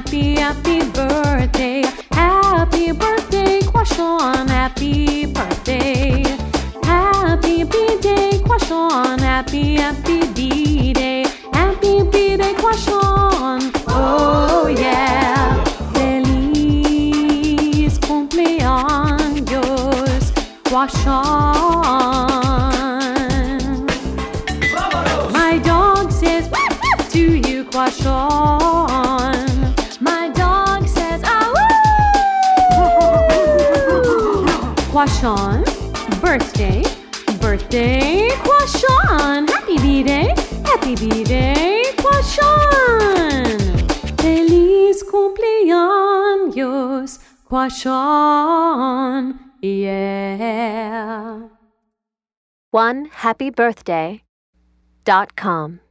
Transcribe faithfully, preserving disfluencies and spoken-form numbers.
happy, happy birthday. Happy birthday, Kwashon. Happy birthday. Happy B-Day, Kwashon. Happy, happy B-Day. Happy B-Day, Kwashon. Oh yeah. Feliz cumpleaños, Kwashon. My dog says to you, Kwashon. My dog says ah woo. Kwashon, birthday, birthday, Kwashon. Happy B-Day, happy B-Day, Kwashon. Feliz cumpleaños, Kwashon. Yeah. one happy birthday dot com